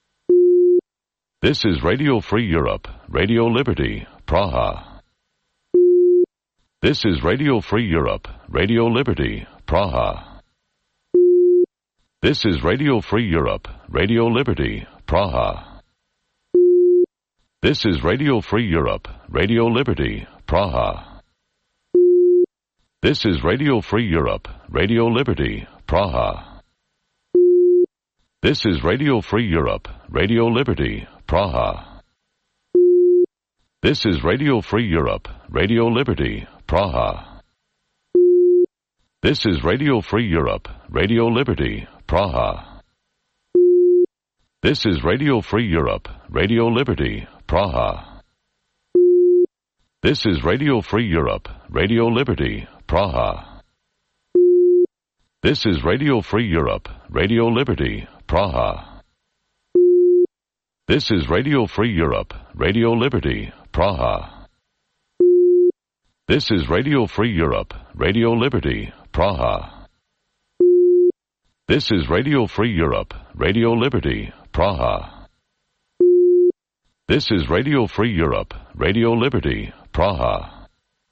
This is Radio Free Europe, Radio Liberty, Praha. This is Radio Free Europe, Radio Liberty, Praha. This is Radio Free Europe, Radio Liberty, Praha. This is Radio Free Europe, Radio Liberty, Praha. This is Radio Free Europe, Radio Liberty, Praha. This is Radio Free Europe, Radio Liberty, Praha. This is Radio Free Europe, Radio Liberty, Praha. This is Radio Free Europe, Radio Liberty, Praha. This is Radio Free Europe, Radio Liberty, Praha. This is Radio Free Europe, Radio Liberty, Praha. This is Radio Free Europe, Radio Liberty, Praha. This is Radio Free Europe, Radio Liberty, Praha. This is Radio Free Europe, Radio Liberty, Praha. This is Radio Free Europe, Radio Liberty, Praha. This is Radio Free Europe, Radio Liberty, Praha.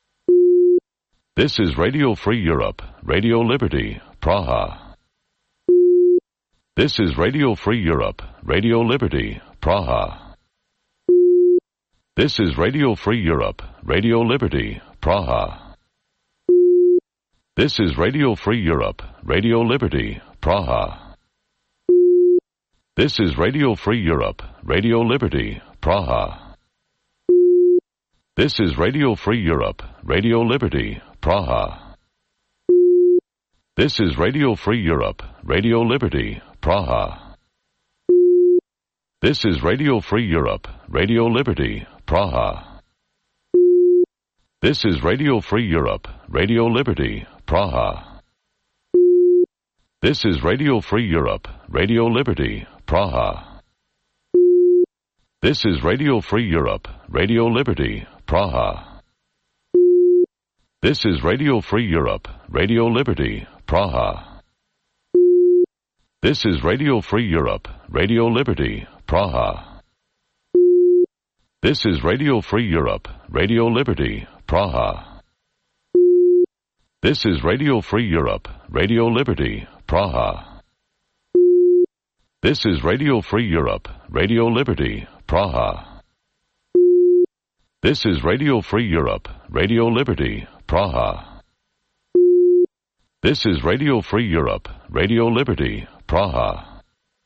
This is Radio Free Europe, Radio Liberty, Praha. This is Radio Free Europe, Radio Liberty, Praha. This is Radio Free Europe, Radio Liberty, Praha. This is Radio Free Europe, Radio Liberty, Praha. This is Radio Free Europe, Radio Liberty, Praha. This is Radio Free Europe, Radio Liberty, Praha. This is Radio Free Europe, Radio Liberty, Praha. This is Radio Free Europe, Radio Liberty, Praha. This is Radio Free Europe, Radio Liberty, Praha. This is Radio Free Europe, Radio Liberty, Praha. This is Radio Free Europe, Radio Liberty, Praha. This is Radio Free Europe, Radio Liberty, Praha. This is Radio Free Europe, Radio Liberty, Praha. This is Radio Free Europe, Radio Liberty, Praha. This is Radio Free Europe, Radio Liberty, Praha. This is Radio Free Europe, Radio Liberty, Praha. This is Radio Free Europe, Radio Liberty, Praha. This is Radio Free Europe, Radio Liberty, Praha.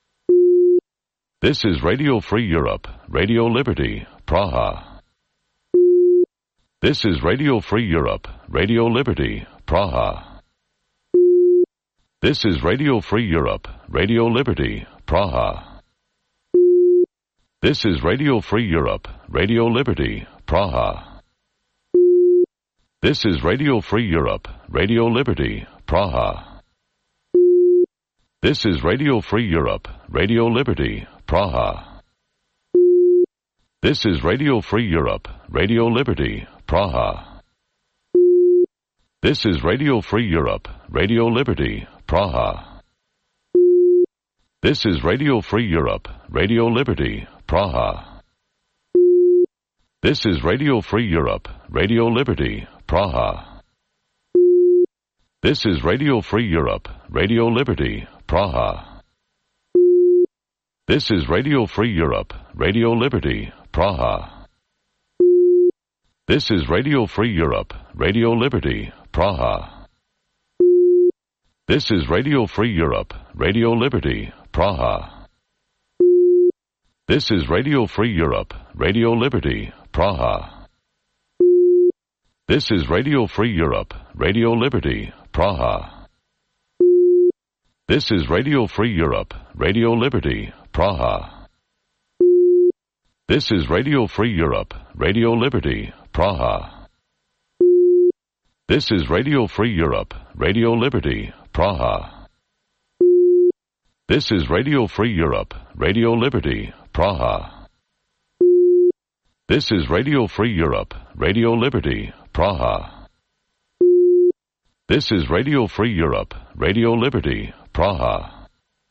This is Radio Free Europe, Radio Liberty, Praha. This is Radio Free Europe, Radio Liberty, Praha. This is Radio Free Europe, Radio Liberty, Praha. This is Radio Free Europe, Radio Liberty, Praha. This is Radio Free Europe, Radio Liberty, Praha. This is Radio Free Europe, Radio Liberty, Praha. This is Radio Free Europe, Radio Liberty, Praha. This is Radio Free Europe, Radio Liberty, Praha. This is Radio Free Europe, Radio Liberty, Praha. This is Radio Free Europe, Radio Liberty, Praha. This is Radio Free Europe, Radio Liberty, Praha. This is Radio Free Europe, Radio Liberty, Praha. This is Radio Free Europe, Radio Liberty, Praha. This is Radio Free Europe, Radio Liberty, Praha. This is Radio Free Europe, Radio Liberty, Praha. This is Radio Free Europe, Radio Liberty, Praha. This is Radio Free Europe, Radio Liberty, Praha. This is Radio Free Europe, Radio Liberty, Praha. This is Radio Free Europe, Radio Liberty, Praha. This is Radio Free Europe, Radio Liberty, Praha. This is Radio Free Europe, Radio Liberty, Praha. This is Radio Free Europe, Radio Liberty, Praha.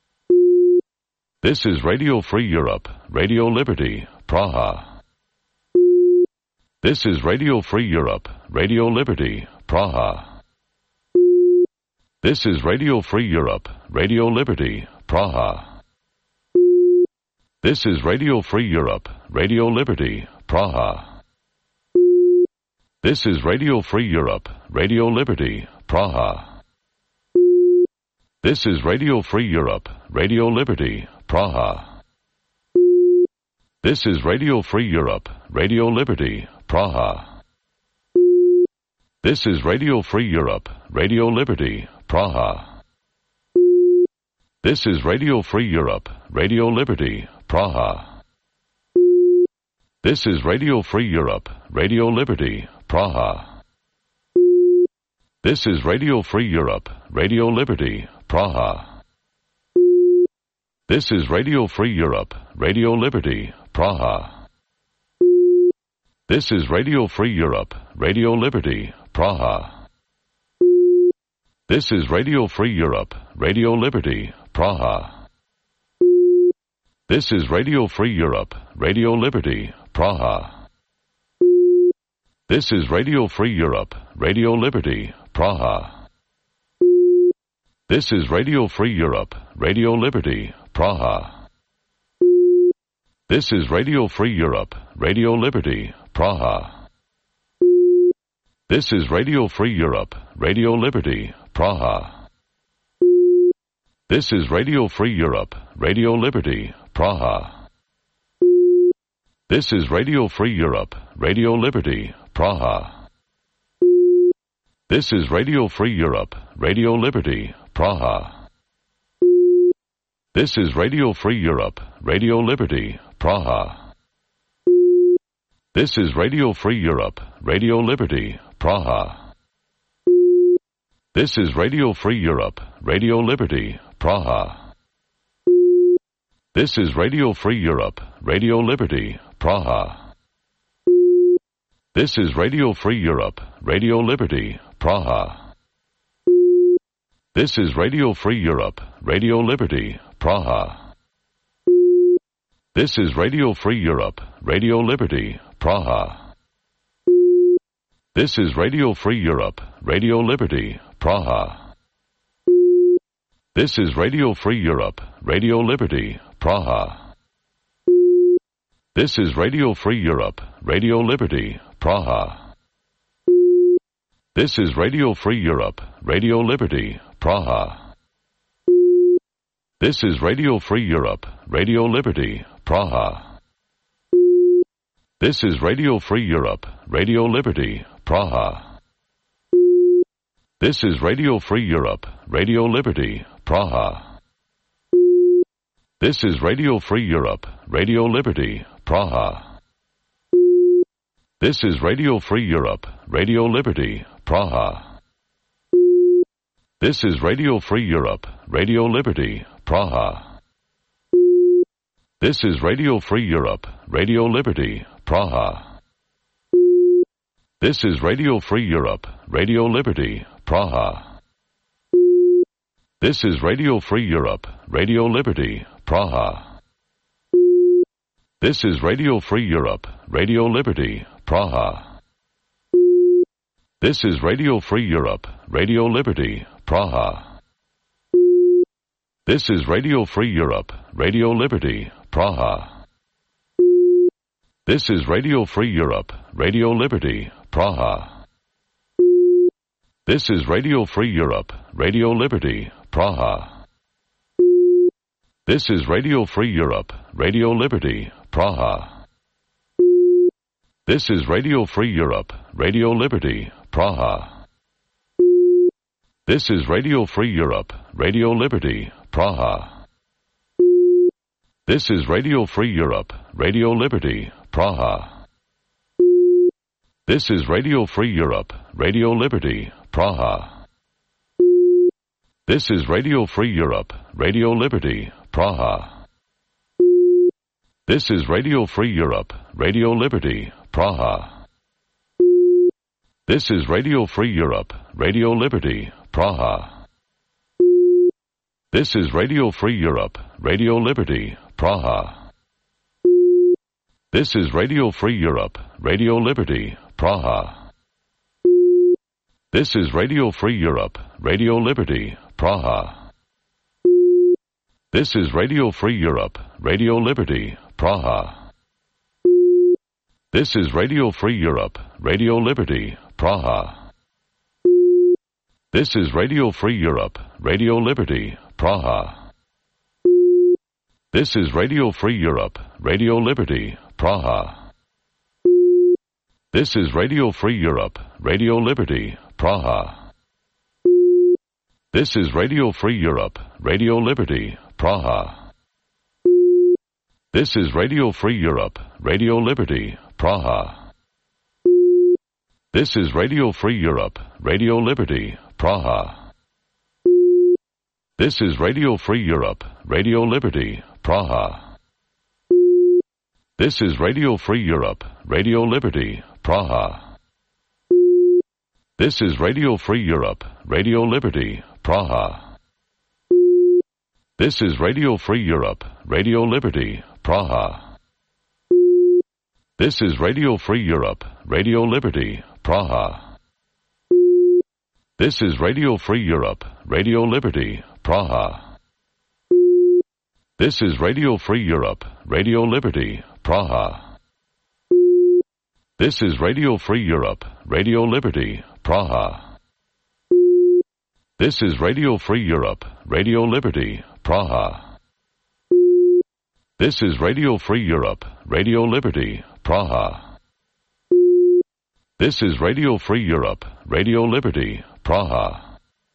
This is Radio Free Europe, Radio Liberty, Praha. This is Radio Free Europe, Radio Liberty, Praha. This is Radio Free Europe, Radio Liberty, Praha. This is Radio Free Europe, Radio Liberty, Praha. This is Radio Free Europe, Radio Liberty, Praha. This is Radio Free Europe, Radio Liberty, Praha. This is Radio Free Europe, Radio Liberty, Praha. This is Radio Free Europe, Radio Liberty, Praha. This is Radio Free Europe, Radio Liberty, Praha. This is Radio Free Europe, Radio Liberty, Praha. This is Radio Free Europe, Radio Liberty, Praha. This is Radio Free Europe, Radio Liberty, Praha. This is Radio Free Europe, Radio Liberty, Praha. This is Radio Free Europe, Radio Liberty, Praha. This is Radio Free Europe, Radio Liberty, Praha. This is Radio Free Europe, Radio Liberty, Praha. This is Radio Free Europe, Radio Liberty, Praha. This is Radio Free Europe, Radio Liberty, Praha. This is Radio Free Europe, Radio Liberty, Praha. This is Radio Free Europe, Radio Liberty, Praha. This is Radio Free Europe, Radio Liberty, Praha. This is Radio Free Europe, Radio Liberty, Praha. This is Radio Free Europe, Radio Liberty, Praha. This is Radio Free Europe, Radio Liberty, Praha. This is Radio Free Europe, Radio Liberty, Praha. This is Radio Free Europe, Radio Liberty, Praha. This is Radio Free Europe, Radio Liberty, Praha. This is Radio Free Europe, Radio Liberty, Praha. This is Radio Free Europe, Radio Liberty, Praha. This is Radio Free Europe, Radio Liberty, Praha. This is Radio Free Europe, Radio Liberty, Praha. This is Radio Free Europe, Radio Liberty, Praha. This is Radio Free Europe, Radio Liberty, Praha. This is Radio Free Europe, Radio Liberty, Praha. This is Radio Free Europe, Radio Liberty, Praha. This is Radio Free Europe, Radio Liberty, Praha. This is Radio Free Europe, Radio Liberty, Praha. This is Radio Free Europe, Radio Liberty, Praha. This is Radio Free Europe, Radio Liberty, Praha. This is Radio Free Europe, Radio Liberty, Praha. This is Radio Free Europe, Radio Liberty, Praha. This is Radio Free Europe, Radio Liberty, Praha. This is Radio Free Europe, Radio Liberty, Praha. This is Radio Free Europe, Radio Liberty, Praha. This is Radio Free Europe, Radio Liberty, Praha. This is Radio Free Europe, Radio Liberty, Praha. This is Radio Free Europe, Radio Liberty, Praha. This is Radio Free Europe, Radio Liberty, Praha. This is Radio Free Europe, Radio Liberty, Praha. This is Radio Free Europe, Radio Liberty, Praha. This is Radio Free Europe, Radio Liberty, Praha. This is Radio Free Europe, Radio Liberty, Praha. This is Radio Free Europe, Radio Liberty, Praha. This is Radio Free Europe, Radio Liberty, Praha. This is Radio Free Europe, Radio Liberty, Praha. This is Radio Free Europe, Radio Liberty, Praha. This is Radio Free Europe, Radio Liberty, Praha. This is Radio Free Europe, Radio Liberty, Praha. This is Radio Free Europe, Radio Liberty, Praha. This is Radio Free Europe, Radio Liberty, Praha. This is Radio Free Europe, Radio Liberty, Praha. This is Radio Free Europe, Radio Liberty, Praha. This is Radio Free Europe, Radio Liberty, Praha. This is Radio Free Europe, Radio Liberty, Praha. This is Radio Free Europe, Radio Liberty, Praha. This is Radio Free Europe, Radio Liberty, Praha. This is Radio Free Europe, Radio Liberty, Praha. This is Radio Free Europe, Radio Liberty, Praha. This is Radio Free Europe, Radio Liberty, Praha. This is Radio Free Europe, Radio Liberty, Praha. This is Radio Free Europe, Radio Liberty, Praha. This is Radio Free Europe, Radio Liberty, Praha. This is Radio Free Europe, Radio Liberty, Praha. This is Radio Free Europe, Radio Liberty, Praha. This is Radio Free Europe, Radio Liberty, Praha. This is Radio Free Europe, Radio Liberty, Praha. This is Radio Free Europe, Radio Liberty, Praha.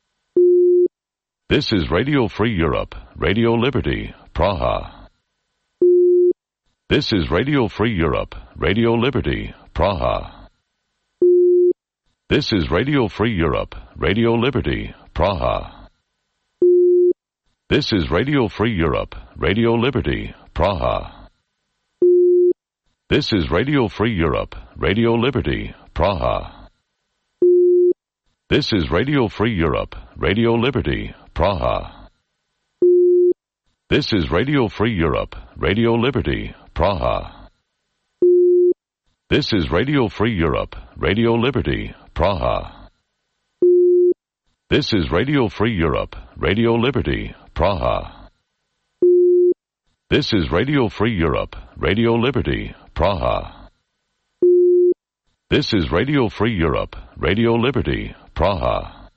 This is Radio Free Europe, Radio Liberty, Praha. This is Radio Free Europe, Radio Liberty, Praha. This is Radio Free Europe, Radio Liberty, Praha. This is Radio Free Europe, Radio Liberty, Praha. This is Radio Free Europe, Radio Liberty, Praha. This is Radio Free Europe, Radio Liberty, Praha. This is Radio Free Europe, Radio Liberty, Praha. This is Radio Free Europe, Radio Liberty, Praha. This is Radio Free Europe, Radio Liberty, Praha. This is Radio Free Europe, Radio Liberty, Praha. This is Radio Free Europe, Radio Liberty, Praha.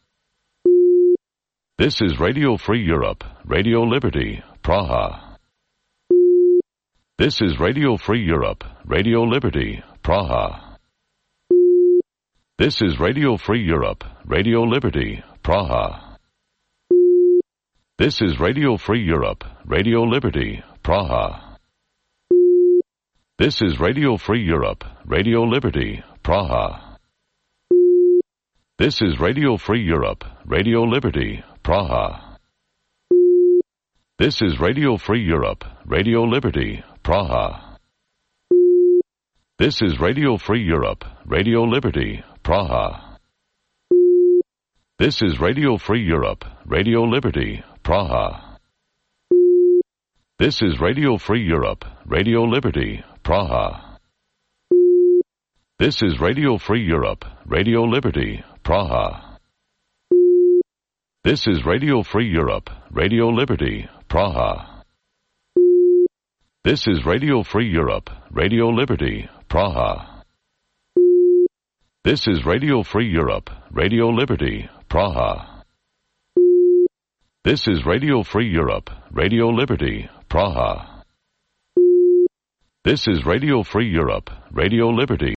This is Radio Free Europe, Radio Liberty, Praha. This is Radio Free Europe, Radio Liberty, Praha. This is Radio Free Europe, Radio Liberty, Praha. This is Radio Free Europe, Radio Liberty, Praha. This is Radio Free Europe, Radio Liberty, Praha. This is Radio Free Europe, Radio Liberty, Praha. This is Radio Free Europe, Radio Liberty, Praha. This is Radio Free Europe, Radio Liberty, Praha. This is Radio Free Europe, Radio Liberty, Praha. This is Radio Free Europe, Radio Liberty, Praha. This is Radio Free Europe, Radio Liberty, Praha. This is Radio Free Europe, Radio Liberty, Praha. This is Radio Free Europe, Radio Liberty, Praha. This is Radio Free Europe, Radio Liberty, Praha. This is Radio Free Europe, Radio Liberty, Praha. This is Radio Free Europe, Radio Liberty.